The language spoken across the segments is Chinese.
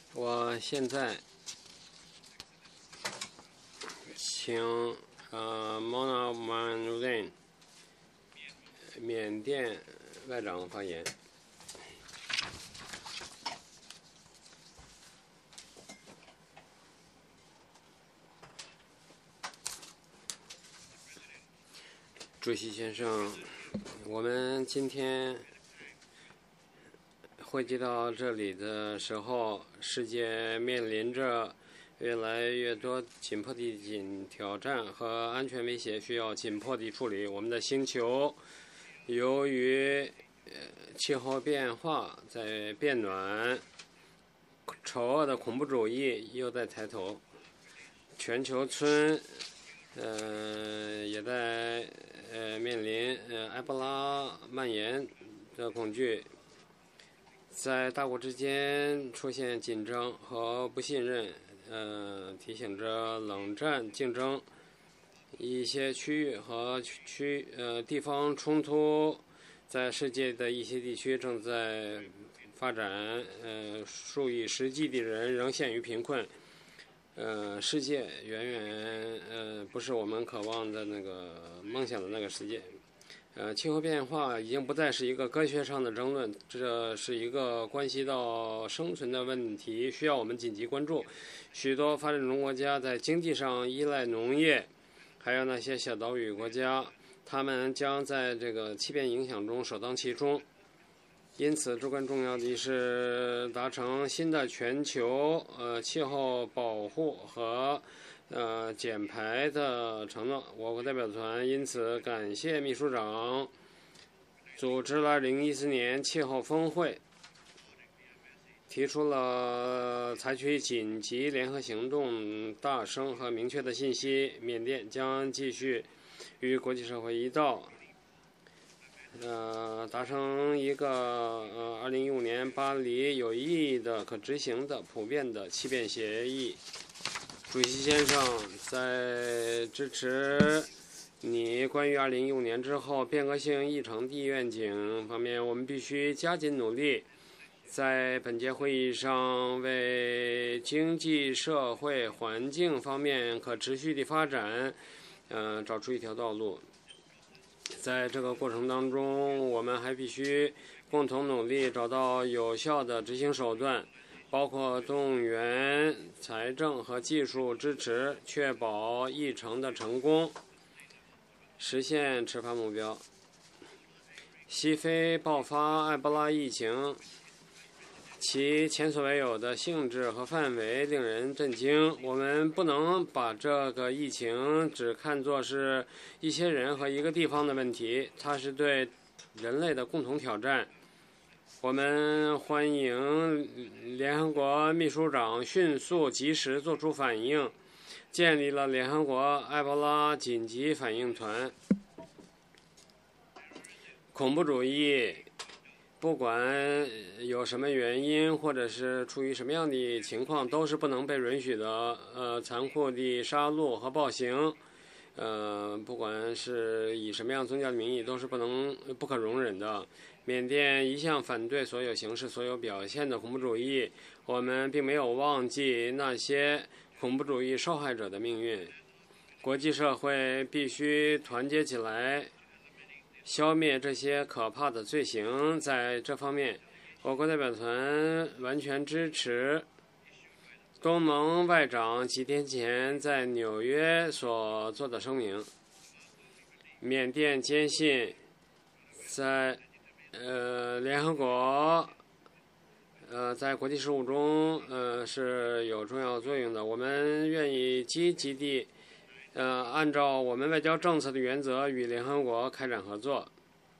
我现在请Mona Manrin 缅甸外长发言。主席先生，我们今天汇集到这里的时候，世界面临着越来越多紧迫的挑战和安全威胁，需要紧迫地处理。我们的星球由于气候变化在变暖，丑恶的恐怖主义又在抬头，全球村也在面临埃博拉蔓延的恐惧，在大国之间出现紧张和不信任，提醒着冷战竞争，一些区域和地方冲突，在世界的一些地区正在发展，数以十计的人仍陷于贫困。世界远远不是我们渴望的那个梦想的那个世界。气候变化已经不再是一个科学上的争论，这是一个关系到生存的问题，需要我们紧急关注。许多发展中国家在经济上依赖农业，还有那些小岛屿国家，他们将在这个气变影响中首当其冲。因此，至关重要的是达成新的全球气候保护和减排的承诺。我国代表团因此感谢秘书长组织了2014年气候峰会，提出了采取紧急联合行动大声和明确的信息。缅甸将继续与国际社会一道达成一个2015年巴黎有意义的、可执行的、普遍的气变协议。主席先生，在支持你关于2015年之后变革性议程的愿景方面，我们必须加紧努力，在本届会议上为经济社会环境方面可持续的发展找出一条道路。在这个过程当中，我们还必须共同努力找到有效的执行手段，包括动员财政和技术支持，确保议程的成功，实现持发目标。西非爆发埃博拉疫情，其前所未有的性质和范围令人震惊。我们不能把这个疫情只看作是一些人和一个地方的问题，它是对人类的共同挑战。我们欢迎联合国秘书长迅速及时作出反应，建立了联合国埃博拉紧急反应团。恐怖主义不管有什么原因，或者是出于什么样的情况，都是不能被允许的。残酷的杀戮和暴行，不管是以什么样宗教的名义，都是不可容忍的。缅甸一向反对所有形式、所有表现的恐怖主义。我们并没有忘记那些恐怖主义受害者的命运。国际社会必须团结起来，消灭这些可怕的罪行。在这方面，我国代表团完全支持东盟外长几天前在纽约所做的声明。缅甸坚信在联合国在国际事务中是有重要作用的。我们愿意积极地按照我们外交政策的原则与联合国开展合作。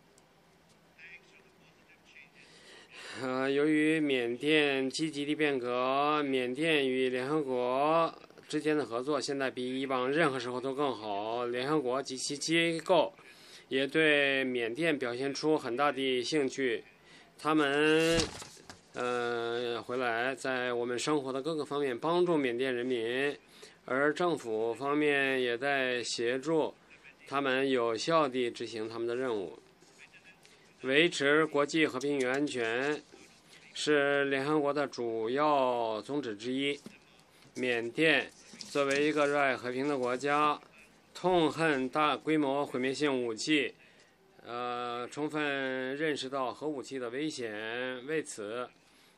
由于缅甸积极的变革，缅甸与联合国之间的合作现在比以往任何时候都更好。联合国及其机构也对缅甸表现出很大的兴趣，他们回来在我们生活的各个方面帮助缅甸人民，而政府方面也在协助他们有效地执行他们的任务。维持国际和平与安全是联合国的主要宗旨之一。缅甸作为一个热爱和平的国家，痛恨大规模毁灭性武器，充分认识到核武器的危险。为此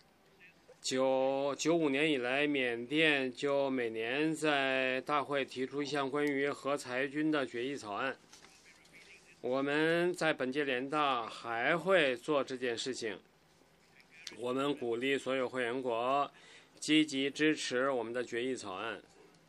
95年以来，缅甸就每年在大会提出一项关于核裁军的决议草案。我们在本届联大还会做这件事情。我们鼓励所有会员国积极支持我们的决议草案。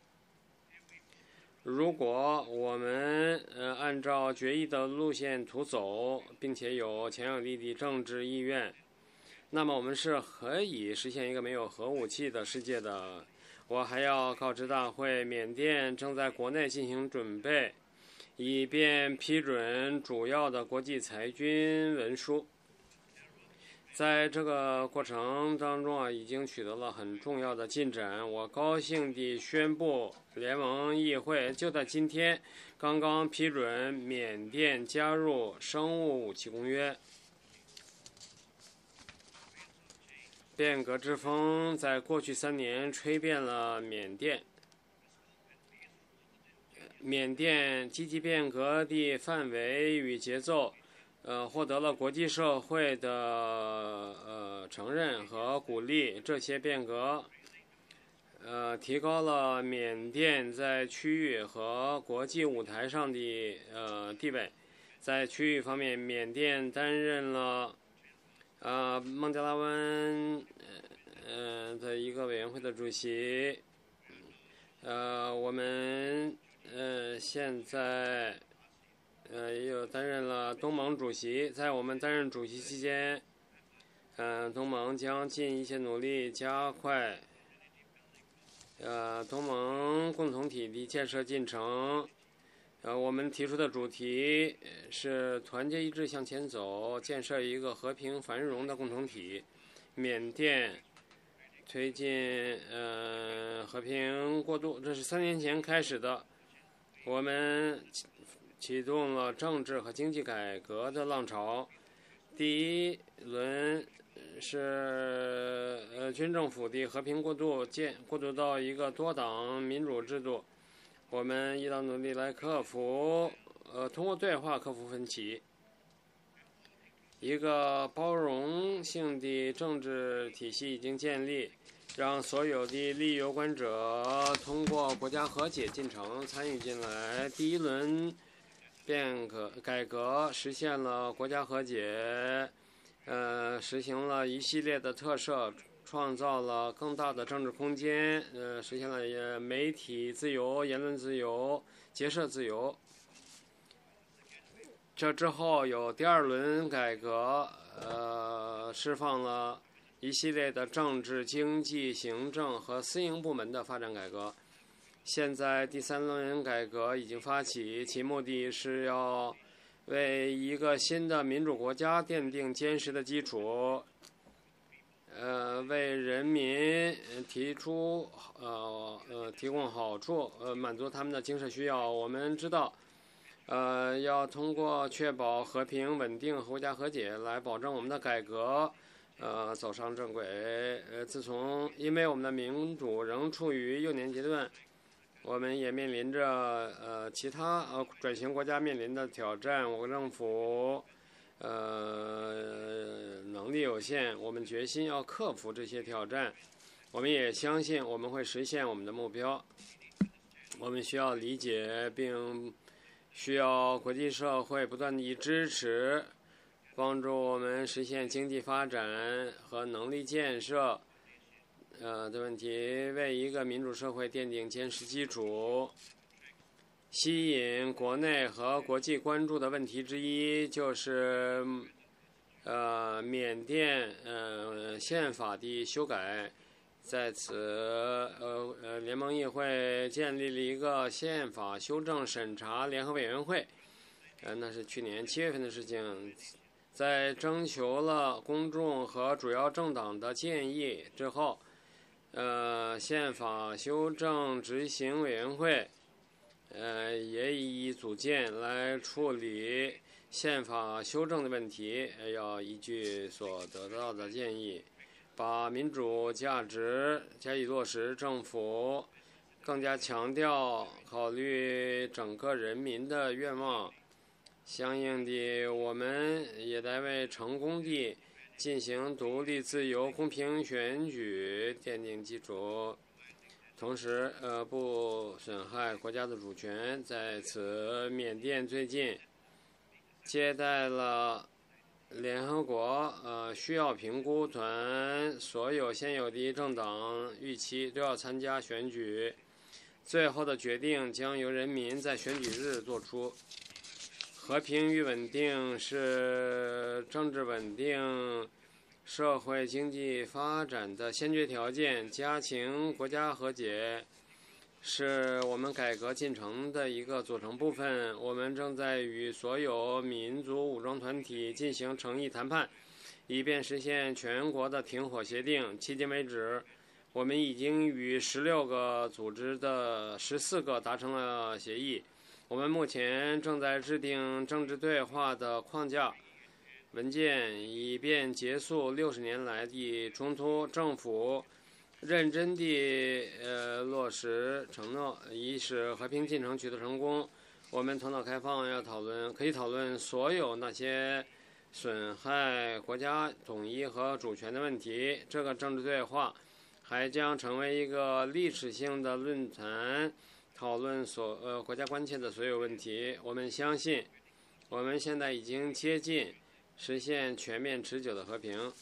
如果我们按照决议的路线图走，并且有强有力的政治意愿，那么我们是可以实现一个没有核武器的世界的。我还要告知大会，缅甸正在国内进行准备，以便批准主要的国际裁军文书。在这个过程当中已经取得了很重要的进展。我高兴地宣布，联盟议会就在今天刚刚批准缅甸加入生物武器公约。变革之风在过去3年吹遍了缅甸。缅甸积极变革的范围与节奏，获得了国际社会的承认和鼓励。这些变革，提高了缅甸在区域和国际舞台上的地位。在区域方面，缅甸担任了孟加拉湾的一个委员会的主席。我们现在也有担任了东盟主席。在我们担任主席期间，东盟将尽一切努力加快东盟共同体的建设进程。我们提出的主题是团结一致向前走，建设一个和平繁荣的共同体。缅甸推进和平过渡，这是3年前开始的。我们启动了政治和经济改革的浪潮。第一轮是军政府的和平过渡到一个多党民主制度。我们一道努力来通过对话克服分歧。一个包容性的政治体系已经建立，让所有的利益有关者通过国家和解进程参与进来。第一轮改革实现了国家和解，实行了一系列的特赦，创造了更大的政治空间，实现了媒体自由、言论自由、结社自由。这之后有第2轮改革，释放了一系列的政治、经济、行政和私营部门的发展改革。现在第3轮改革已经发起，其目的是要为一个新的民主国家奠定坚实的基础，为人民提供好处，满足他们的精神需要。我们知道，要通过确保和平、稳定和国家和解来保证我们的改革走上正轨。因为我们的民主仍处于幼年阶段，我们也面临着其他转型国家面临的挑战。我国政府能力有限，我们决心要克服这些挑战。我们也相信我们会实现我们的目标。我们需要理解并需要国际社会不断地支持，帮助我们实现经济发展和能力建设的问题，为一个民主社会奠定坚实基础。吸引国内和国际关注的问题之一就是缅甸宪法的修改。在此联盟议会建立了一个宪法修正审查联合委员会，那是去年7月份的事情。在征求了公众和主要政党的建议之后，宪法修正执行委员会也已组建来处理宪法修正的问题，要依据所得到的建议。 把民主价值加以落实，政府更加强调考虑整个人民的愿望。相应的，我们也得为成功地进行独立、自由、公平选举奠定基础，同时不损害国家的主权。在此，缅甸最近接待了联合国需要评估团，所有现有的政党预期都要参加选举，最后的决定将由人民在选举日做出。和平与稳定是政治稳定、社会经济发展的先决条件，加强国家和解是我们改革进程的一个组成部分。我们正在与所有民族武装团体进行诚意谈判，以便实现全国的停火协定。迄今为止，我们已经与16个组织的14个达成了协议。我们目前正在制定政治对话的框架文件，以便结束60年来的冲突。政府认真地落实承诺，以使和平进程取得成功。我们头脑开放，可以讨论所有那些损害国家统一和主权的问题。这个政治对话还将成为一个历史性的论坛，讨论国家关切的所有问题。我们相信，我们现在已经接近实现全面持久的和平。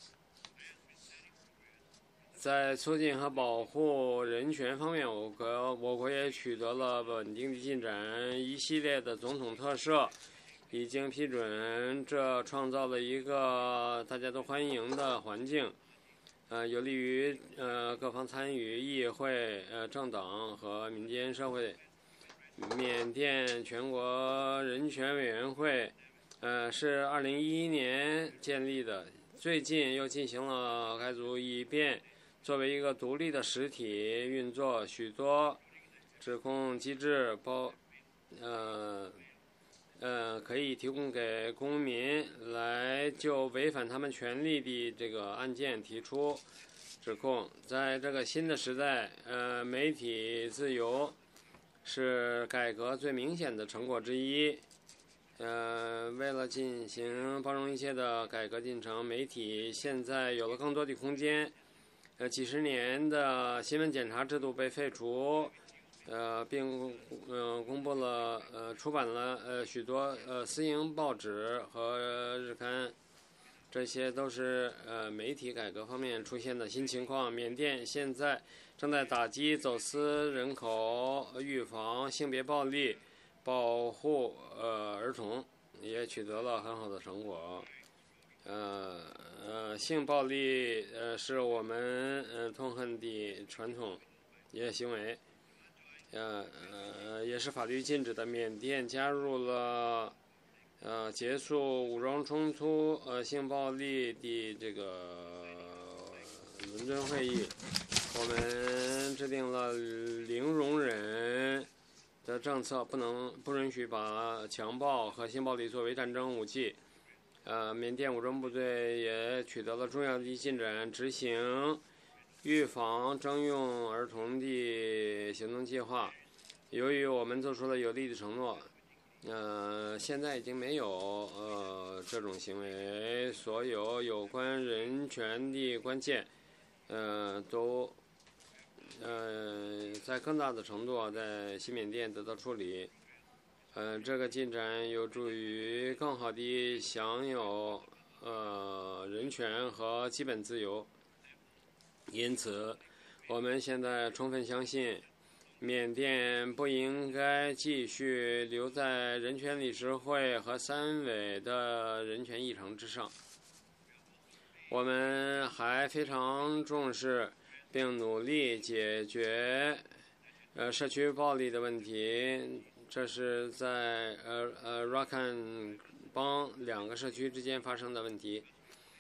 在促进和保护人权方面，我国也取得了稳定的进展。一系列的总统特赦已经批准，这创造了一个大家都欢迎的环境。有利于各方参与，议会、政党和民间社会。缅甸全国人权委员会是2011年建立的，最近又进行了改组，以便作为一个独立的实体运作。许多指控机制可以提供给公民来就违反他们权利的这个案件提出指控。在这个新的时代，媒体自由是改革最明显的成果之一。为了进行包容一切的改革进程，媒体现在有了更多的空间。几十年的新闻检查制度被废除。并出版了许多私营报纸和日刊，这些都是媒体改革方面出现的新情况。缅甸现在正在打击走私人口、预防性别暴力、保护儿童，也取得了很好的成果。性暴力是我们痛恨的传统行为。也是法律禁止的。缅甸加入了结束武装冲突、性暴力的这个伦敦会议。我们制定了零容忍的政策，不允许把强暴和性暴力作为战争武器。缅甸武装部队也取得了重要的进展，执行预防征用儿童的行动计划。由于我们做出了有力的承诺，现在已经没有这种行为。所有有关人权的关切，都在更大的程度在西缅甸得到处理。这个进展有助于更好地享有人权和基本自由。因此，我们现在充分相信，缅甸不应该继续留在人权理事会和3委的人权议程之上。我们还非常重视并努力解决社区暴力的问题。这是在Rakhine 邦2个社区之间发生的问题。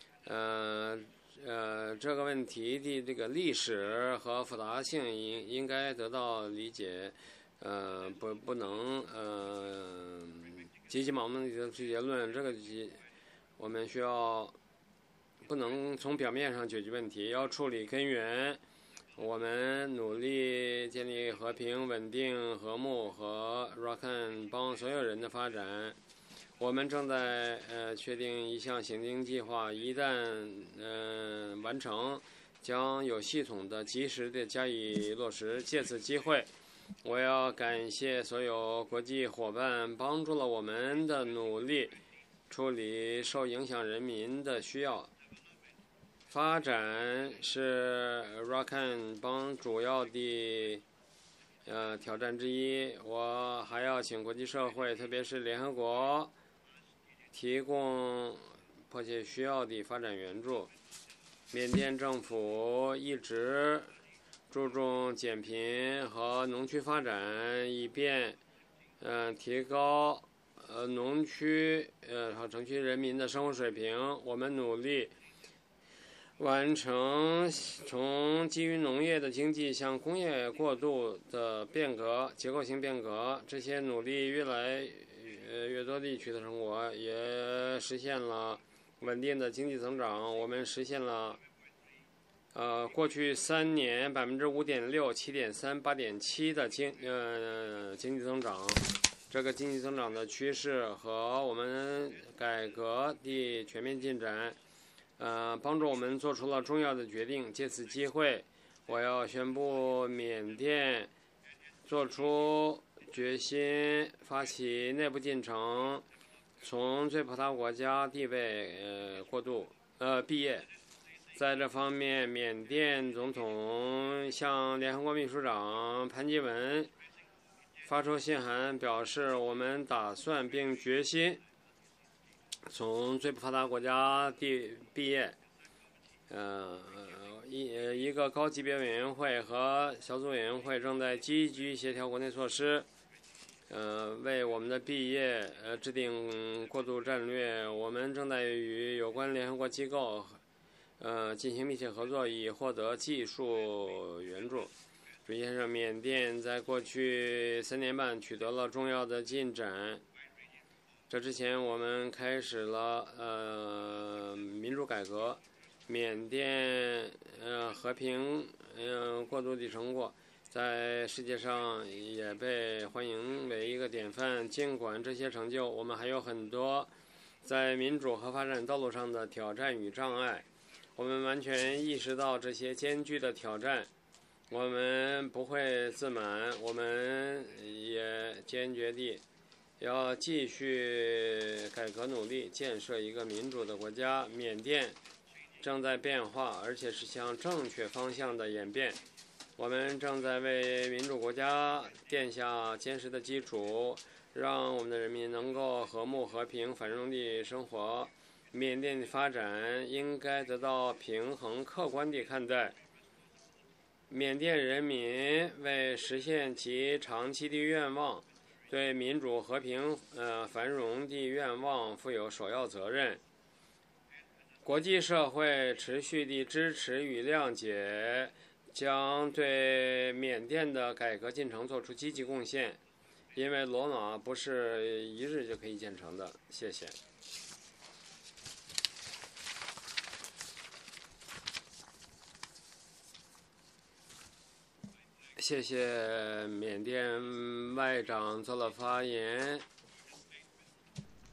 这个问题的这个历史和复杂性应该得到理解，不能急急忙忙的去结论。我们需要不能从表面上解决问题，要处理根源。我们努力建立和平、稳定、和睦和 Rakhine 帮所有人的发展。我们正在确定一项行动计划，一旦完成，将有系统的、及时的加以落实。借此机会，我要感谢所有国际伙伴帮助了我们的努力，处理受影响人民的需要。发展是 Rakhine 帮主要的挑战之一。我还要请国际社会，特别是联合国，提供迫切需要的发展援助。缅甸政府一直注重减贫和农区发展，以便提高农区和城区人民的生活水平。我们努力完成从基于农业的经济向工业过渡的变革、结构性变革。这些努力越来越多地取得成果，也实现了稳定的经济增长。我们实现了过去3年5.6%、7.3%、8.7%的经济增长。这个经济增长的趋势和我们改革的全面进展帮助我们做出了重要的决定。借此机会，我要宣布缅甸做出决心，发起内部进程，从最发达国家地位毕业。在这方面，缅甸总统向联合国秘书长潘基文发出信函，表示我们打算并决心从最不发达国家毕业。一个高级别委员会和小组委员会正在积极协调国内措施，为我们的毕业制定过渡战略。我们正在与有关联合国机构进行密切合作，以获得技术援助。主席先生，缅甸在过去3年半取得了重要的进展。这之前，我们开始了民主改革。缅甸和平过渡的成果，在世界上也被欢迎为一个典范。尽管这些成就，我们还有很多在民主和发展道路上的挑战与障碍。我们完全意识到这些艰巨的挑战，我们不会自满，我们也坚决地要继续改革努力，建设一个民主的国家。缅甸正在变化，而且是向正确方向的演变。我们正在为民主国家奠下坚实的基础，让我们的人民能够和睦、和平、繁荣地生活。缅甸的发展应该得到平衡、客观地看待。缅甸人民为实现其长期的愿望，对民主、和平、繁荣的愿望负有首要责任。国际社会持续的支持与谅解，将对缅甸的改革进程做出积极贡献，因为罗马不是一日就可以建成的。谢谢。谢谢缅甸外长做了发言。